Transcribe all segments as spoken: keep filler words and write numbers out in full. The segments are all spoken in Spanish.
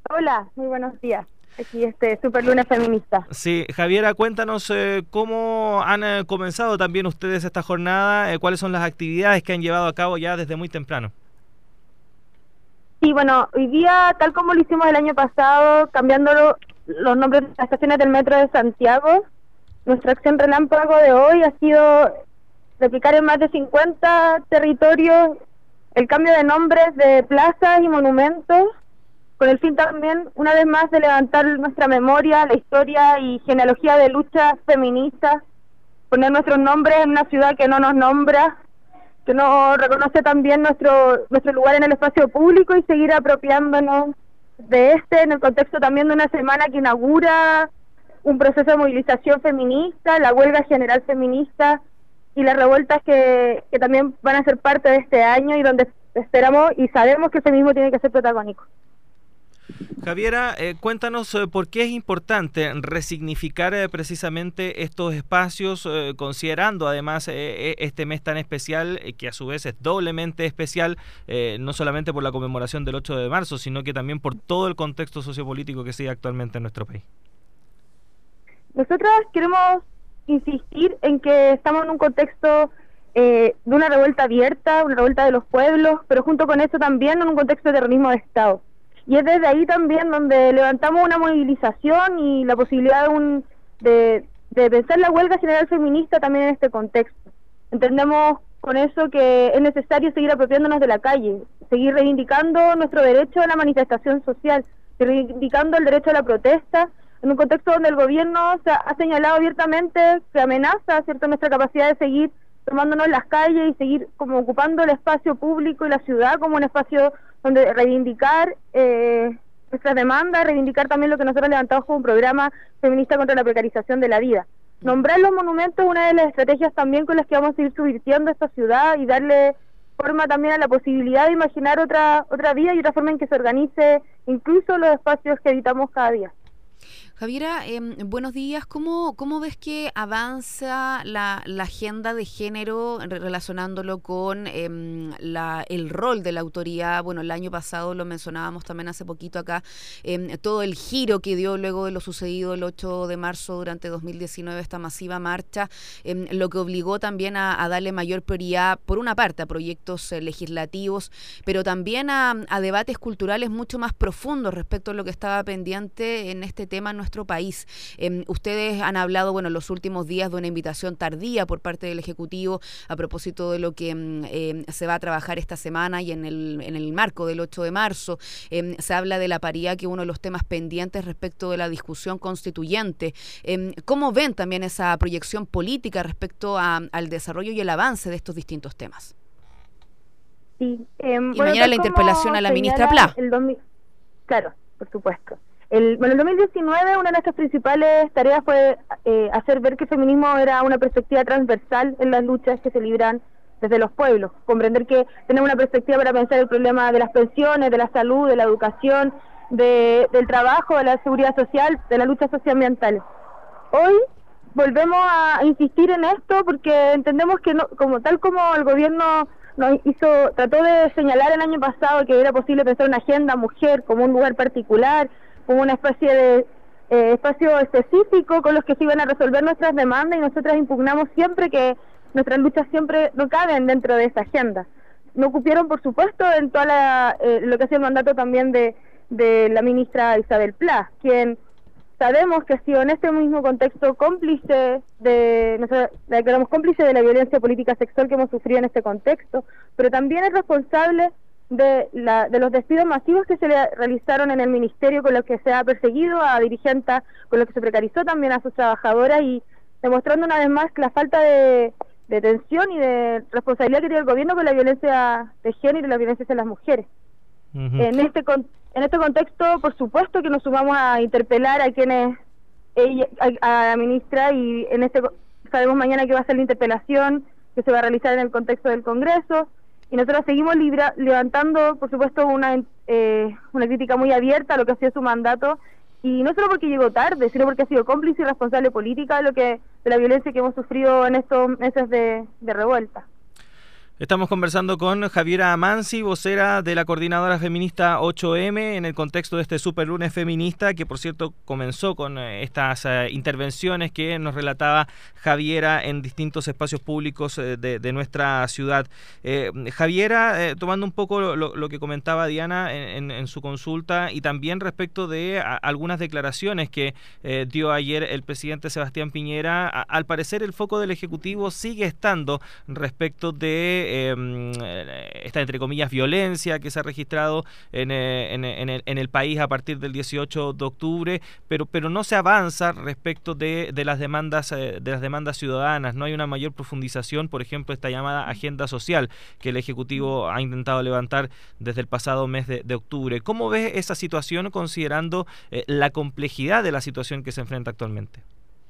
Hola, muy buenos días. Aquí este Super Lunes Feminista. Sí, Javiera, cuéntanos eh, cómo han eh, comenzado también ustedes esta jornada, eh, cuáles son las actividades que han llevado a cabo ya desde muy temprano. Sí, bueno, hoy día, tal como lo hicimos el año pasado, cambiando lo, los nombres de las estaciones del metro de Santiago, nuestra acción relámpago de hoy ha sido replicar en más de cincuenta territorios el cambio de nombres de plazas y monumentos, con el fin también, una vez más, de levantar nuestra memoria, la historia y genealogía de luchas feministas, poner nuestros nombres en una ciudad que no nos nombra, que no reconoce también nuestro nuestro lugar en el espacio público, y seguir apropiándonos de este en el contexto también de una semana que inaugura un proceso de movilización feminista, la huelga general feminista y las revueltas que, que también van a ser parte de este año, y donde esperamos y sabemos que el feminismo tiene que ser protagónico. Javiera, eh, cuéntanos eh, por qué es importante resignificar eh, precisamente estos espacios, eh, considerando además eh, este mes tan especial, eh, que a su vez es doblemente especial, eh, no solamente por la conmemoración del ocho de marzo, sino que también por todo el contexto sociopolítico que sigue actualmente en nuestro país. Nosotros queremos insistir en que estamos en un contexto eh, de una revuelta abierta, una revuelta de los pueblos, pero junto con eso también en un contexto de terrorismo de Estado. Y es desde ahí también donde levantamos una movilización y la posibilidad de, un, de, de pensar la huelga general feminista también en este contexto. Entendemos con eso que es necesario seguir apropiándonos de la calle, seguir reivindicando nuestro derecho a la manifestación social, reivindicando el derecho a la protesta, en un contexto donde el gobierno se ha señalado abiertamente que amenaza, ¿cierto?, nuestra capacidad de seguir tomándonos las calles y seguir como ocupando el espacio público y la ciudad como un espacio donde reivindicar eh, nuestras demandas, reivindicar también lo que nosotros levantamos como un programa feminista contra la precarización de la vida. Nombrar los monumentos es una de las estrategias también con las que vamos a seguir subvirtiendo esta ciudad y darle forma también a la posibilidad de imaginar otra otra vida y otra forma en que se organice incluso los espacios que habitamos cada día. Javiera, eh, buenos días. ¿Cómo, cómo ves que avanza la, la agenda de género relacionándolo con eh, la, el rol de la autoridad? Bueno, el año pasado lo mencionábamos también hace poquito acá, eh, todo el giro que dio luego de lo sucedido el ocho de marzo durante dos mil diecinueve, esta masiva marcha, eh, lo que obligó también a, a darle mayor prioridad, por una parte, a proyectos eh, legislativos, pero también a, a debates culturales mucho más profundos respecto a lo que estaba pendiente en este tema en nuestro país. Eh, ustedes han hablado, bueno, en los últimos días de una invitación tardía por parte del Ejecutivo a propósito de lo que eh, se va a trabajar esta semana y en el, en el marco del ocho de marzo. Eh, se habla de la paridad, que es uno de los temas pendientes respecto de la discusión constituyente. Eh, ¿Cómo ven también esa proyección política respecto a, al desarrollo y el avance de estos distintos temas? Sí, eh, y bueno, mañana la interpelación a la ministra Pla. El dos mil, claro, por supuesto. El, bueno, el dos mil diecinueve una de nuestras principales tareas fue eh, hacer ver que el feminismo era una perspectiva transversal en las luchas que se libran desde los pueblos, comprender que tenemos una perspectiva para pensar el problema de las pensiones, de la salud, de la educación, de, del trabajo, de la seguridad social, de la lucha socioambiental. Hoy volvemos a insistir en esto porque entendemos que no, como tal como el gobierno nos hizo, trató de señalar el año pasado que era posible pensar una agenda mujer como un lugar particular, como una especie de eh, espacio específico con los que se iban a resolver nuestras demandas, y nosotras impugnamos siempre que nuestras luchas siempre no caben dentro de esa agenda. No cupieron, por supuesto, en toda la, eh, lo que ha sido el mandato también de, de la ministra Isabel Pla, quien sabemos que ha sido en este mismo contexto cómplice de, nosotros la declaramos cómplice de la violencia política sexual que hemos sufrido en este contexto, pero también es responsable de, la, de los despidos masivos que se le realizaron en el ministerio, con los que se ha perseguido a dirigentes, con los que se precarizó también a sus trabajadoras, y demostrando una vez más la falta de, de tensión y de responsabilidad que tiene el gobierno con la violencia de género y la violencia hacia las mujeres. Uh-huh. En este en este contexto, por supuesto que nos sumamos a interpelar a quienes, ella, a, a la ministra, y en este sabemos mañana que va a ser la interpelación que se va a realizar en el contexto del Congreso. Y nosotros seguimos libra, levantando, por supuesto, una eh, una crítica muy abierta a lo que ha sido su mandato, y no solo porque llegó tarde, sino porque ha sido cómplice y responsable política de lo que de la violencia que hemos sufrido en estos meses de, de revuelta. Estamos conversando con Javiera Amanzi, vocera de la coordinadora feminista ocho eme, en el contexto de este Super Lunes Feminista, que por cierto comenzó con estas uh, intervenciones que nos relataba Javiera en distintos espacios públicos uh, de, de nuestra ciudad. Eh, Javiera, eh, tomando un poco lo, lo que comentaba Diana en, en, en su consulta y también respecto de a, algunas declaraciones que eh, dio ayer el presidente Sebastián Piñera, a, al parecer el foco del Ejecutivo sigue estando respecto de Eh, esta, entre comillas, violencia que se ha registrado en, eh, en, en, el, en el país a partir del dieciocho de octubre, pero pero no se avanza respecto de, de las demandas eh, de las demandas ciudadanas. No hay una mayor profundización, por ejemplo, esta llamada agenda social que el Ejecutivo ha intentado levantar desde el pasado mes de, de octubre. ¿Cómo ves esa situación considerando eh, la complejidad de la situación que se enfrenta actualmente?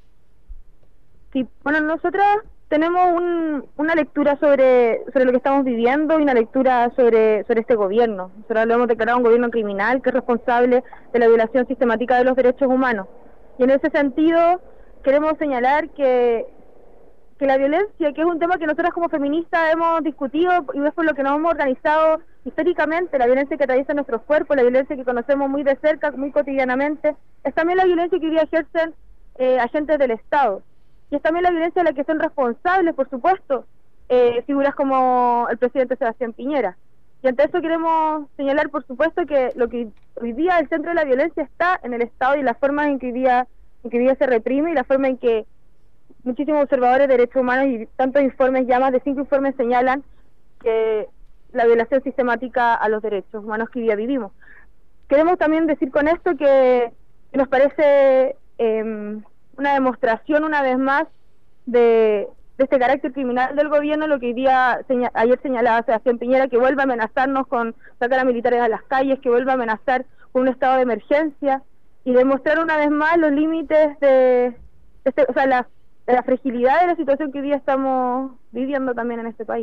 Sí, bueno, nosotras tenemos un, una lectura sobre sobre lo que estamos viviendo y una lectura sobre sobre este gobierno. Nosotros lo hemos declarado un gobierno criminal que es responsable de la violación sistemática de los derechos humanos. Y en ese sentido queremos señalar que que la violencia, que es un tema que nosotras como feministas hemos discutido y es por lo que nos hemos organizado históricamente, la violencia que atraviesa nuestros cuerpos, la violencia que conocemos muy de cerca, muy cotidianamente, es también la violencia que hoy día ejercen eh, agentes del Estado. Y es también la violencia de la que son responsables, por supuesto, eh, figuras como el presidente Sebastián Piñera. Y ante eso queremos señalar, por supuesto, que lo que hoy día el centro de la violencia está en el Estado y la forma en que hoy día, en que hoy día se reprime y la forma en que muchísimos observadores de derechos humanos y tantos informes, ya más de cinco informes, señalan que la violación sistemática a los derechos humanos que hoy día vivimos. Queremos también decir con esto que, que nos parece eh, una demostración una vez más de, de este carácter criminal del gobierno, lo que hoy día señal, ayer señalaba Sebastián Piñera, que vuelve a amenazarnos con sacar a militares a las calles, que vuelve a amenazar con un estado de emergencia y demostrar una vez más los límites de, de este, o sea, la, de la fragilidad de la situación que hoy día estamos viviendo también en este país.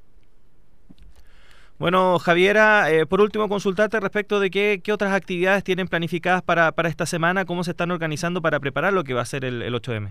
Bueno, Javiera, eh, por último consultarte respecto de qué, qué otras actividades tienen planificadas para, para esta semana, cómo se están organizando para preparar lo que va a ser el, el ocho eme.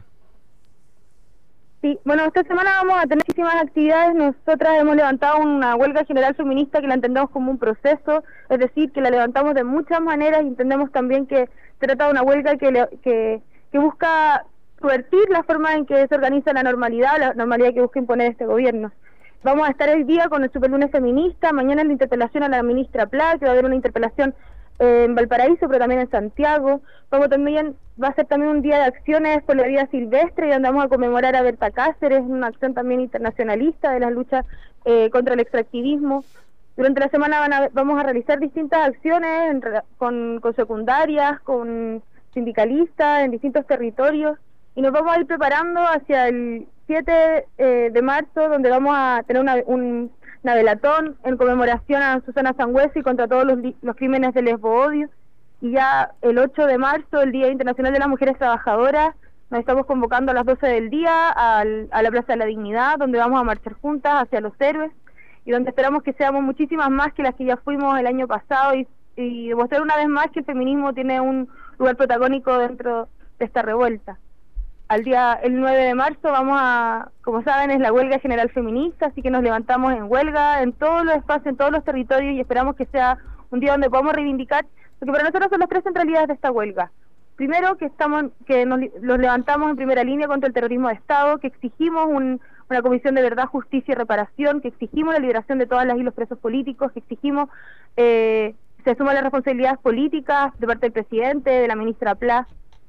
Sí, bueno, esta semana vamos a tener muchísimas actividades. Nosotras hemos levantado una huelga general feminista que la entendemos como un proceso, es decir, que la levantamos de muchas maneras y entendemos también que se trata de una huelga que, le, que, que busca subvertir la forma en que se organiza la normalidad, la normalidad que busca imponer este gobierno. Vamos a estar el día con el Superlunes Feminista, mañana en la interpelación a la ministra Pla, que va a haber una interpelación eh, en Valparaíso, pero también en Santiago. Como también va a ser también un día de acciones por la vida silvestre, y donde vamos a conmemorar a Berta Cáceres, una acción también internacionalista de las luchas eh, contra el extractivismo. Durante la semana van a, vamos a realizar distintas acciones en, con, con secundarias, con sindicalistas en distintos territorios, y nos vamos a ir preparando hacia el siete eh, de marzo, donde vamos a tener una, un, una velatón en conmemoración a Susana Sangüesa y contra todos los, los crímenes de lesbo-odio. Y ya el ocho de marzo, el Día Internacional de las Mujeres Trabajadoras, nos estamos convocando a las doce del día al, a la Plaza de la Dignidad, donde vamos a marchar juntas hacia los héroes y donde esperamos que seamos muchísimas más que las que ya fuimos el año pasado y, y demostrar una vez más que el feminismo tiene un lugar protagónico dentro de esta revuelta. Al día, el nueve de marzo vamos a, como saben, es la huelga general feminista, así que nos levantamos en huelga en todos los espacios, en todos los territorios, y esperamos que sea un día donde podamos reivindicar, porque para nosotros son las tres centralidades de esta huelga. Primero, que estamos, que nos los levantamos en primera línea contra el terrorismo de Estado, que exigimos un, una comisión de verdad, justicia y reparación, que exigimos la liberación de todas las y los presos políticos, que exigimos eh, se asuman las responsabilidades políticas de parte del presidente, de la ministra Pla,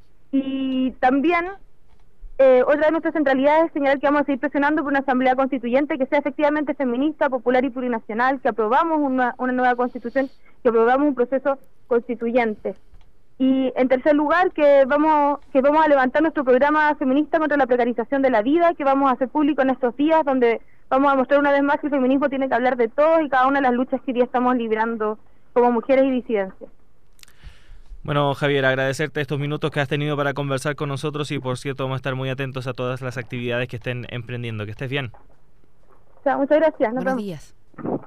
y también Eh, otra de nuestras centralidades es señalar que vamos a seguir presionando por una asamblea constituyente que sea efectivamente feminista, popular y plurinacional, que aprobamos una, una nueva constitución, que aprobamos un proceso constituyente. Y en tercer lugar, que vamos que vamos a levantar nuestro programa feminista contra la precarización de la vida, que vamos a hacer público en estos días, donde vamos a mostrar una vez más que el feminismo tiene que hablar de todos y cada una de las luchas que hoy día estamos librando como mujeres y disidencias. Bueno, Javier, agradecerte estos minutos que has tenido para conversar con nosotros y, por cierto, vamos a estar muy atentos a todas las actividades que estén emprendiendo. Que estés bien. O sea, muchas gracias. Buenos días.